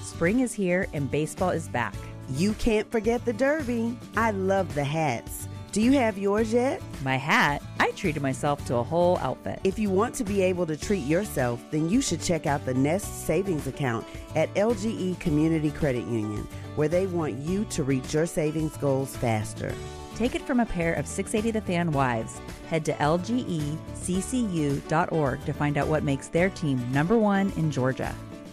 Spring is here and baseball is back. You can't forget the Derby. I love the hats. Do you have yours yet? My hat? I treated myself to a whole outfit. If you want to be able to treat yourself, then you should check out the Nest Savings Account at LGE Community Credit Union, where they want you to reach your savings goals faster. Take it from a pair of 680 The Fan wives. Head to lgeccu.org to find out what makes their team #1 in Georgia.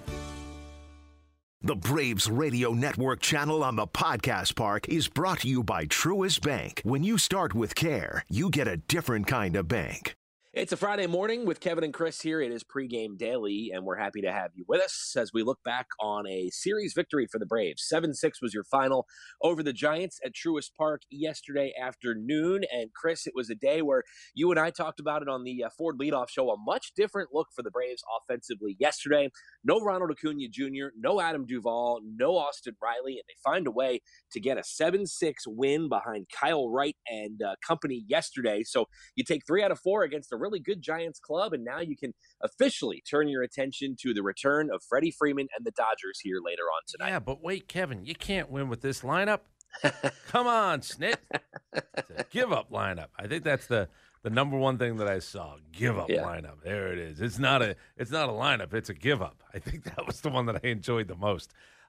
The Braves Radio Network channel on the Podcast Park is brought to you by Truist Bank. When you start with care, you get a different kind of bank. It's a Friday morning with Kevin and Chris here. It is pregame daily, and we're happy to have you with us as we look back on a series victory for the Braves. 7-6 was your final over the Giants at Truist Park yesterday afternoon. And Chris, it was a day where you and I talked about it on the Ford Leadoff Show, a much different look for the Braves offensively yesterday. No Ronald Acuna Jr., no Adam Duvall, no Austin Riley, and they find a way to get a 7-6 win behind Kyle Wright and company yesterday. So you take 3 out of 4 against a really good Giants club, and now you can officially turn your attention to the return of Freddie Freeman and the Dodgers here later on tonight. Yeah, but wait, Kevin, you can't win with this lineup. Come on, Snit. It's a give-up lineup. I think that's the number one thing that I saw. Give-up lineup. There it is. It's not a lineup. It's a give-up. I think that was the one that I enjoyed the most.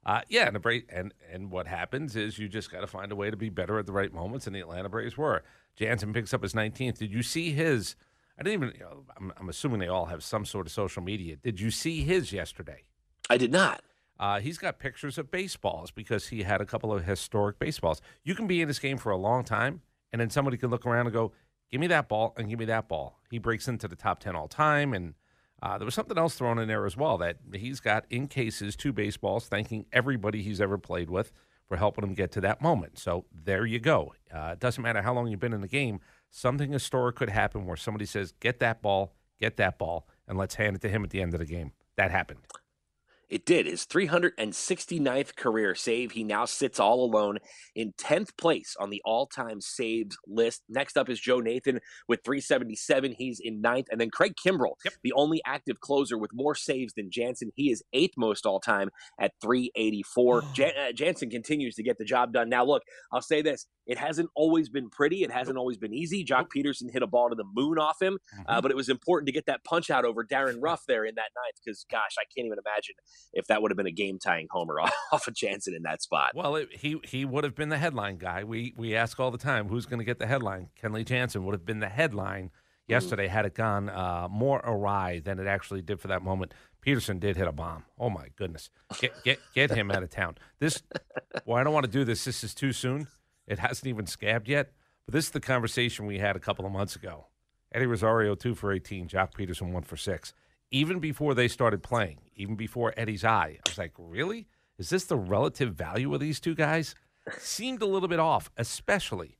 And what happens is you just got to find a way to be better at the right moments, and the Atlanta Braves were. Jansen picks up his 19th. Did you see his? I didn't even. I'm assuming they all have some sort of social media. Did you see his yesterday? I did not. He's got pictures of baseballs because he had a couple of historic baseballs. You can be in this game for a long time, and then somebody can look around and go, give me that ball and give me that ball. He breaks into the top 10 all time, and there was something else thrown in there as well, that he's got in cases 2 baseballs, thanking everybody he's ever played with for helping him get to that moment. So there you go. It doesn't matter how long you've been in the game. Something historic could happen where somebody says, get that ball, and let's hand it to him at the end of the game. That happened. It did. His 369th career save. He now sits all alone in 10th place on the all-time saves list. Next up is Joe Nathan with 377. He's in 9th. And then Craig Kimbrell, the only active closer with more saves than Jansen. He is 8th most all-time at 384. Jansen continues to get the job done. Now, look, I'll say this. It hasn't always been pretty. It hasn't always been easy. Jock Peterson hit a ball to the moon off him. But it was important to get that punch out over Darren Ruff there in that 9th because, gosh, I can't even imagine if that would have been a game-tying homer off of Jansen in that spot. Well, he would have been the headline guy. We ask all the time, who's going to get the headline? Kenley Jansen would have been the headline yesterday had it gone more awry than it actually did for that moment. Peterson did hit a bomb. Oh, my goodness. Get him out of town. I don't want to do this. This is too soon. It hasn't even scabbed yet. But this is the conversation we had a couple of months ago. Eddie Rosario, 2 for 18. Jock Peterson, 1 for 6. Even before they started playing, even before Eddie's eye, I was like, really? Is this the relative value of these two guys? Seemed a little bit off, especially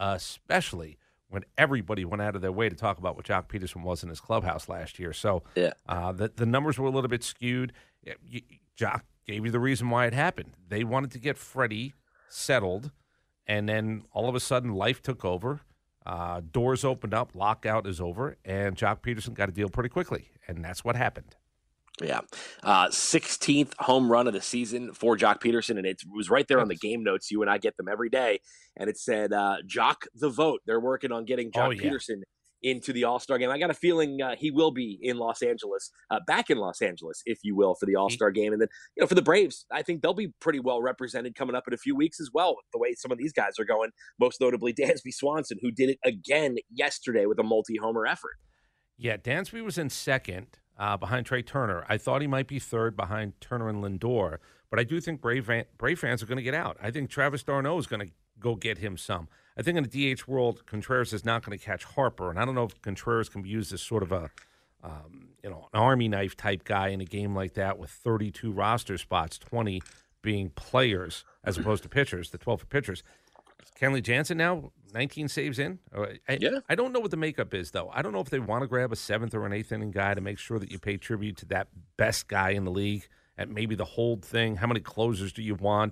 when everybody went out of their way to talk about what Jock Peterson was in his clubhouse last year. So the numbers were a little bit skewed. Jock gave you the reason why it happened. They wanted to get Freddie settled, and then all of a sudden life took over. Doors opened up, lockout is over, and Jock Peterson got a deal pretty quickly, and that's what happened. Yeah. 16th home run of the season for Jock Peterson, and it was right there on the game notes. You and I get them every day, and it said, Jock the vote. They're working on getting Jock Peterson into the All-Star game. I got a feeling he will be in Los Angeles, back in Los Angeles, if you will, for the All-Star game. And then, for the Braves, I think they'll be pretty well represented coming up in a few weeks as well, with the way some of these guys are going, most notably Dansby Swanson, who did it again yesterday with a multi-homer effort. Yeah, Dansby was in second behind Trey Turner. I thought he might be third behind Turner and Lindor, but I do think Brave fans are going to get out. I think Travis d'Arnaud is going to go get him some. I think in the DH world, Contreras is not going to catch Harper, and I don't know if Contreras can be used as sort of an Army knife type guy in a game like that with 32 roster spots, 20 being players as opposed to pitchers, the 12 for pitchers. Kenley Jansen now 19 saves in. I don't know what the makeup is, though. I don't know if they want to grab a 7th or an 8th inning guy to make sure that you pay tribute to that best guy in the league at maybe the hold thing. How many closers do you want?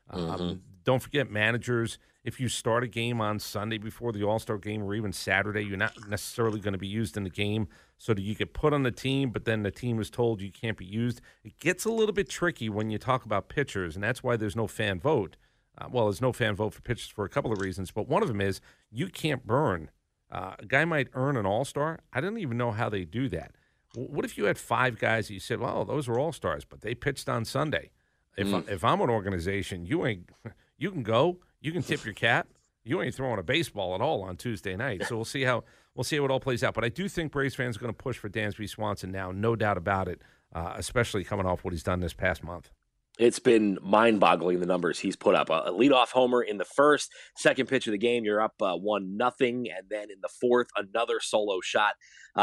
Don't forget managers. If you start a game on Sunday before the All-Star game or even Saturday, you're not necessarily going to be used in the game so that you get put on the team, but then the team is told you can't be used. It gets a little bit tricky when you talk about pitchers, and that's why there's no fan vote. There's no fan vote for pitchers for a couple of reasons, but one of them is you can't burn. A guy might earn an All-Star. I don't even know how they do that. What if you had 5 guys that you said, well, those are All-Stars, but they pitched on Sunday? If I'm an organization, you can go. You can tip your cap. You ain't throwing a baseball at all on Tuesday night. So we'll see how it all plays out. But I do think Braves fans are going to push for Dansby Swanson now, no doubt about it, especially coming off what he's done this past month. It's been mind-boggling, the numbers he's put up. A leadoff homer in the first, second pitch of the game, you're up 1-0, and then in the fourth, another solo shot.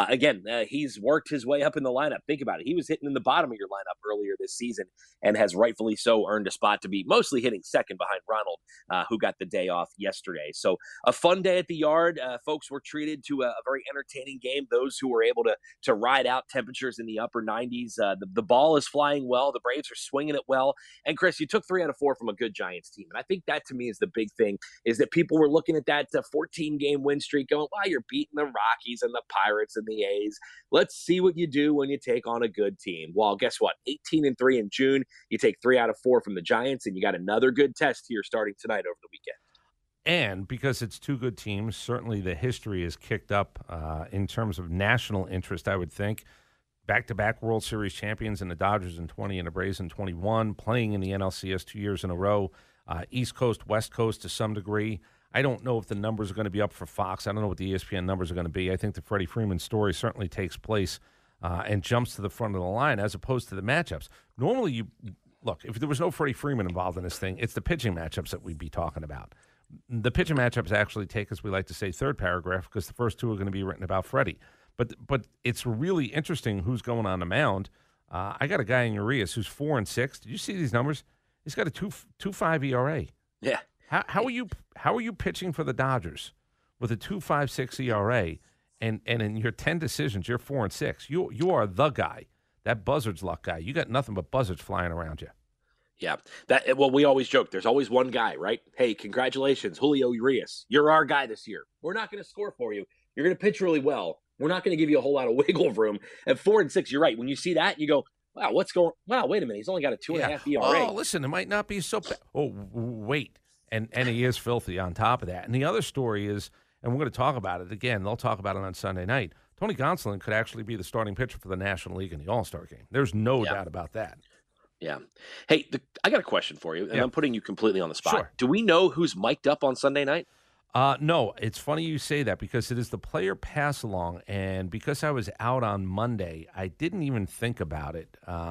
He's worked his way up in the lineup. Think about it. He was hitting in the bottom of your lineup earlier this season and has rightfully so earned a spot to be mostly hitting second behind Ronald, who got the day off yesterday. So a fun day at the yard. Folks were treated to a very entertaining game. Those who were able to ride out temperatures in the upper 90s. The ball is flying well. The Braves are swinging it well. And Chris, you took 3 out of 4 from a good Giants team. And I think that to me is the big thing, is that people were looking at that 14-game win streak going, wow, you're beating the Rockies and the Pirates and the A's. Let's see what you do when you take on a good team. Well, guess what? 18-3 in June. You take 3 out of 4 from the Giants, and you got another good test here starting tonight over the weekend. And because it's 2 good teams, certainly the history is kicked up in terms of national interest, I would think. Back-to-back World Series champions in the Dodgers in 20 and the Braves in 21, playing in the NLCS 2 years in a row, East Coast, West Coast to some degree. I don't know if the numbers are going to be up for Fox. I don't know what the ESPN numbers are going to be. I think the Freddie Freeman story certainly takes place and jumps to the front of the line as opposed to the matchups. Normally, look, if there was no Freddie Freeman involved in this thing, it's the pitching matchups that we'd be talking about. The pitching matchups actually take, as we like to say, third paragraph, because the first 2 are going to be written about Freddie. But it's really interesting who's going on the mound. I got a guy in Urias who's 4-6. Did you see these numbers? He's got a 2.5 ERA. Yeah. How are you pitching for the Dodgers with a 2.56 ERA and in your 10 decisions you're 4-6? You are the guy, that buzzard's luck guy. You got nothing but buzzards flying around you. Yeah. We always joke, there's always one guy, right? Hey, congratulations, Julio Urias. You're our guy this year. We're not going to score for you. You're going to pitch really well. We're not going to give you a whole lot of wiggle room. At 4-6, you're right. When you see that, you go, wow, wait a minute. He's only got a 2.5 ERA. Oh, listen, it might not be so bad. Oh, wait. And he is filthy on top of that. And the other story is, and we're going to talk about it again, they'll talk about it on Sunday night, Tony Gonsolin could actually be the starting pitcher for the National League in the All-Star game. There's no doubt about that. Yeah. Hey, I got a question for you, and I'm putting you completely on the spot. Sure. Do we know who's mic'd up on Sunday night? No, it's funny you say that because it is the player pass along, and because I was out on Monday, I didn't even think about it.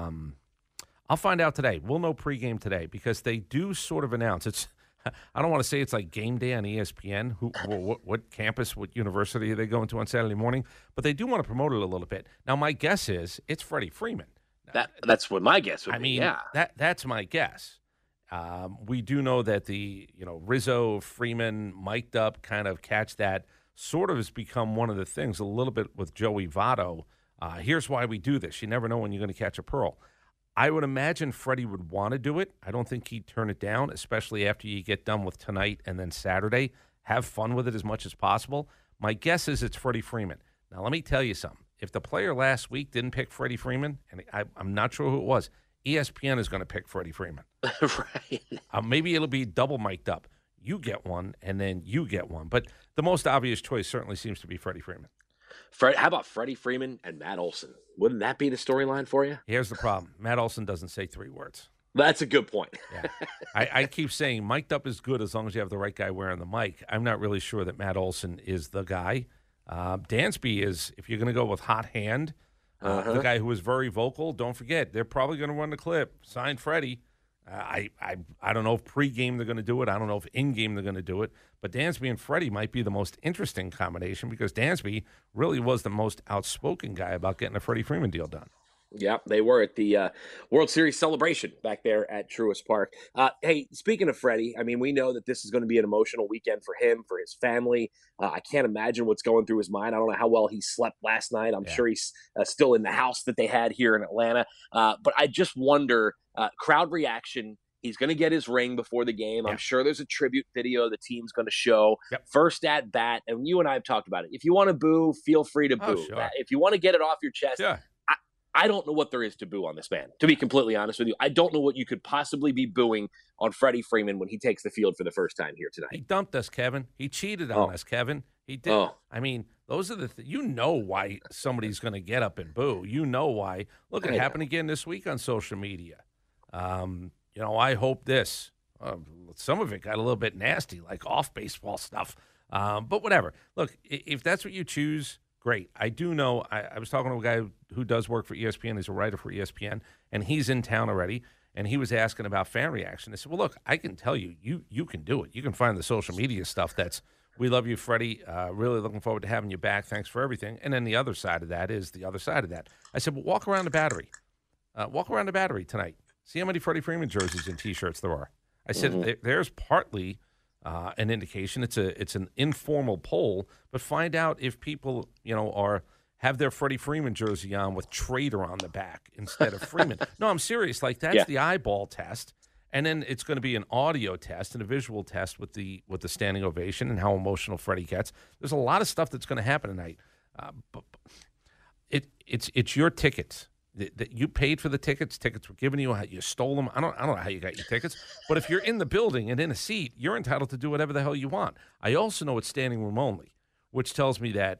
I'll find out today. We'll know pregame today because they do sort of announce. I don't want to say it's like game day on ESPN. What campus, what university are they going to on Saturday morning? But they do want to promote it a little bit. Now, my guess is it's Freddie Freeman. That's what my guess would be. Yeah, that's my guess. We do know that the Rizzo, Freeman, mic'd up kind of catch that sort of has become one of the things a little bit with Joey Votto. Here's why we do this. You never know when you're going to catch a pearl. I would imagine Freddie would want to do it. I don't think he'd turn it down, especially after you get done with tonight and then Saturday. Have fun with it as much as possible. My guess is it's Freddie Freeman. Now, let me tell you something. If the player last week didn't pick Freddie Freeman, and I'm not sure who it was, ESPN is going to pick Freddie Freeman. Right. Maybe it'll be double mic'd up. You get one, and then you get one. But the most obvious choice certainly seems to be Freddie Freeman. How about Freddie Freeman and Matt Olson? Wouldn't that be the storyline for you? Here's the problem. Matt Olson doesn't say 3 words. That's a good point. Yeah. I keep saying mic'd up is good as long as you have the right guy wearing the mic. I'm not really sure that Matt Olson is the guy. Dansby is, if you're going to go with hot hand, the guy who was very vocal, don't forget, they're probably going to run the clip. Sign Freddie. I don't know if pregame they're going to do it. I don't know if in-game they're going to do it. But Dansby and Freddie might be the most interesting combination because Dansby really was the most outspoken guy about getting a Freddie Freeman deal done. Yeah, they were at the World Series celebration back there at Truist Park. Hey, speaking of Freddie, I mean, we know that this is going to be an emotional weekend for him, for his family. I can't imagine what's going through his mind. I don't know how well he slept last night. I'm sure he's still in the house that they had here in Atlanta. But I just wonder, crowd reaction. He's going to get his ring before the game. Yeah. I'm sure there's a tribute video the team's going to show. Yep. First at bat, and you and I have talked about it. If you want to boo, feel free to boo. Sure. If you want to get it off your chest, Sure. I don't know what there is to boo on this man, to be completely honest with you. I don't know what you could possibly be booing on Freddie Freeman when he takes the field for the first time here tonight. He dumped us, Kevin. He cheated on us, Kevin. He did. I mean, those are you know why somebody's going to get up and boo. You know why. Look, it happened again this week on social media. I hope this. Some of it got a little bit nasty, like off baseball stuff. But whatever. Look, if that's what you choose, great. I do know. I was talking to a guy who does work for ESPN. He's a writer for ESPN, and he's in town already. And he was asking about fan reaction. I said, well, look, I can tell you, you can do it. You can find the social media stuff that's, we love you, Freddie. Really looking forward to having you back. Thanks for everything. And then the other side of that is the other side of that. I said, well, walk around the Battery. Walk around the Battery tonight. See how many Freddie Freeman jerseys and T-shirts there are. I said, there's partly an indication. It's an informal poll, but find out if people, have their Freddie Freeman jersey on with Trader on the back instead of Freeman. No, I'm serious. Like, that's the eyeball test. And then it's going to be an audio test and a visual test with the standing ovation and how emotional Freddie gets. There's a lot of stuff that's going to happen tonight. But it's your tickets. That you paid for the tickets. Tickets were given to you. You stole them. I don't know how you got your tickets. But if you're in the building and in a seat, you're entitled to do whatever the hell you want. I also know it's standing room only, which tells me that,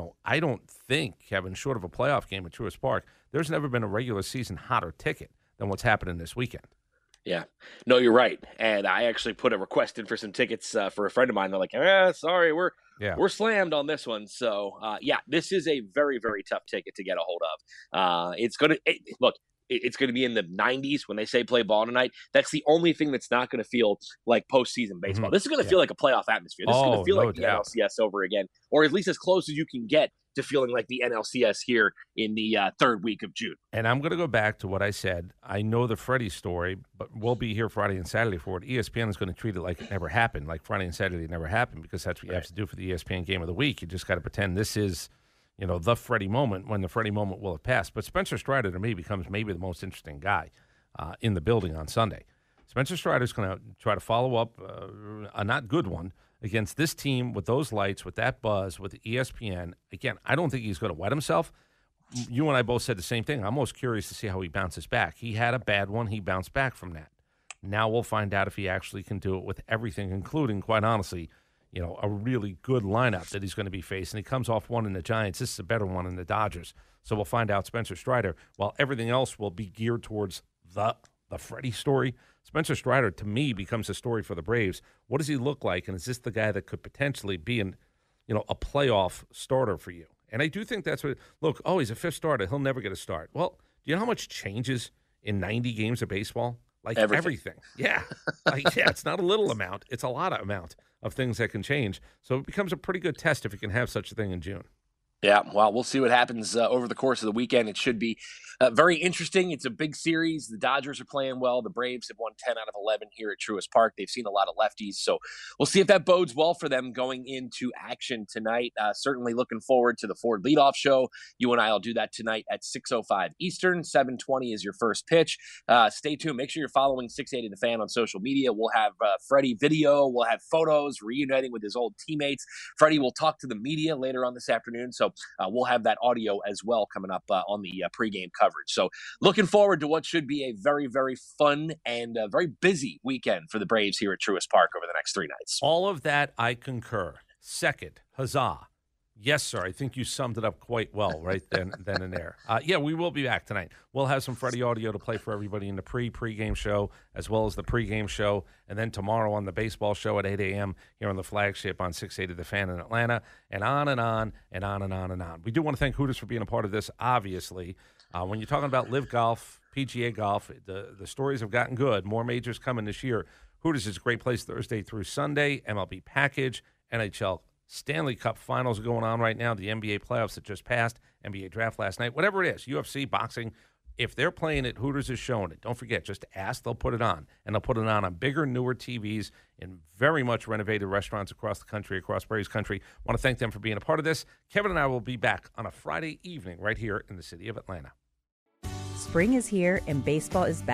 I don't think, Kevin, short of a playoff game at Truist Park, there's never been a regular season hotter ticket than what's happening this weekend. Yeah. No, you're right. And I actually put a request in for some tickets for a friend of mine. They're like, sorry, we're slammed on this one. So, this is a very, very tough ticket to get a hold of. It's going to – look, it's going to be in the 90s when they say play ball tonight. That's the only thing that's not going to feel like postseason baseball. Mm-hmm. This is going to feel like a playoff atmosphere. This is going to feel like the NLCS over again, or at least as close as you can get to feeling like the NLCS here in the third week of June. And I'm going to go back to what I said. I know the Freddie story, but we'll be here Friday and Saturday for it. ESPN is going to treat it like it never happened, like Friday and Saturday never happened, because that's what you have to do for the ESPN Game of the Week. You just got to pretend this is the Freddie moment, when the Freddie moment will have passed. But Spencer Strider, to me, becomes maybe the most interesting guy in the building on Sunday. Spencer Strider is going to try to follow up a not good one against this team with those lights, with that buzz, with ESPN. Again, I don't think he's going to wet himself. You and I both said the same thing. I'm most curious to see how he bounces back. He had a bad one. He bounced back from that. Now we'll find out if he actually can do it with everything, including, quite honestly, a really good lineup that he's going to be facing. He comes off one in the Giants. This is a better one in the Dodgers. So we'll find out Spencer Strider, while everything else will be geared towards the Freddie story. Spencer Strider, to me, becomes a story for the Braves. What does he look like, and is this the guy that could potentially be a playoff starter for you? And I do think that's what – look, he's a fifth starter. He'll never get a start. Well, do you know how much changes in 90 games of baseball? Like everything. Yeah. It's not a little amount. It's a lot of amount of things that can change. So it becomes a pretty good test if you can have such a thing in June. Yeah, well, we'll see what happens over the course of the weekend. It should be very interesting. It's a big series. The Dodgers are playing well. The Braves have won 10 out of 11 here at Truist Park. They've seen a lot of lefties, so we'll see if that bodes well for them going into action tonight. Certainly looking forward to the Ford Leadoff Show. You and I will do that tonight at 6:05 Eastern. 7:20 is your first pitch. Stay tuned. Make sure you're following 680 The Fan on social media. We'll have Freddie video. We'll have photos reuniting with his old teammates. Freddie will talk to the media later on this afternoon, so we'll have that audio as well coming up on the pregame coverage. So looking forward to what should be a very, very fun and very busy weekend for the Braves here at Truist Park over the next 3 nights. All of that, I concur. Second, huzzah. Yes, sir. I think you summed it up quite well right then and there. We will be back tonight. We'll have some Freddie audio to play for everybody in the pregame show as well as the pregame show, and then tomorrow on the baseball show at 8 a.m. here on the flagship on 680 The Fan in Atlanta, and on and on and on and on and on. We do want to thank Hooters for being a part of this, obviously. When you're talking about Live Golf, PGA Golf, the stories have gotten good. More majors coming this year. Hooters is a great place Thursday through Sunday. MLB package, NHL Stanley Cup finals are going on right now. The NBA playoffs that just passed, NBA draft last night, whatever it is, UFC, boxing. If they're playing it, Hooters is showing it. Don't forget, just ask, they'll put it on. And they'll put it on bigger, newer TVs in very much renovated restaurants across the country, across Braves country. I want to thank them for being a part of this. Kevin and I will be back on a Friday evening right here in the city of Atlanta. Spring is here and baseball is back.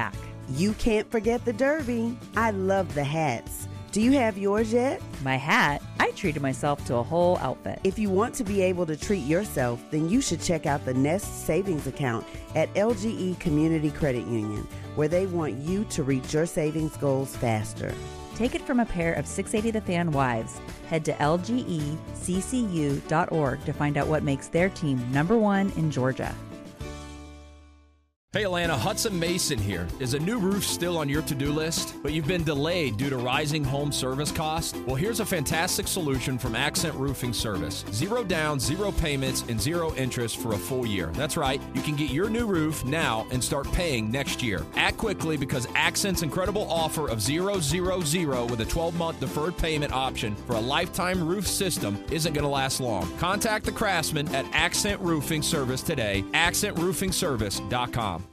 You can't forget the Derby. I love the hats. Do you have yours yet? My hat? I treated myself to a whole outfit. If you want to be able to treat yourself, then you should check out the Nest Savings Account at LGE Community Credit Union, where they want you to reach your savings goals faster. Take it from a pair of 680 The Fan wives. Head to lgeccu.org to find out what makes their team #1 in Georgia. Hey Atlanta, Hudson Mason here. Is a new roof still on your to-do list, but you've been delayed due to rising home service costs? Well, here's a fantastic solution from Accent Roofing Service. 0 down, 0 payments, and 0 interest for a full year. That's right. You can get your new roof now and start paying next year. Act quickly because Accent's incredible offer of 000 with a 12-month deferred payment option for a lifetime roof system isn't going to last long. Contact the craftsman at Accent Roofing Service today, accentroofingservice.com.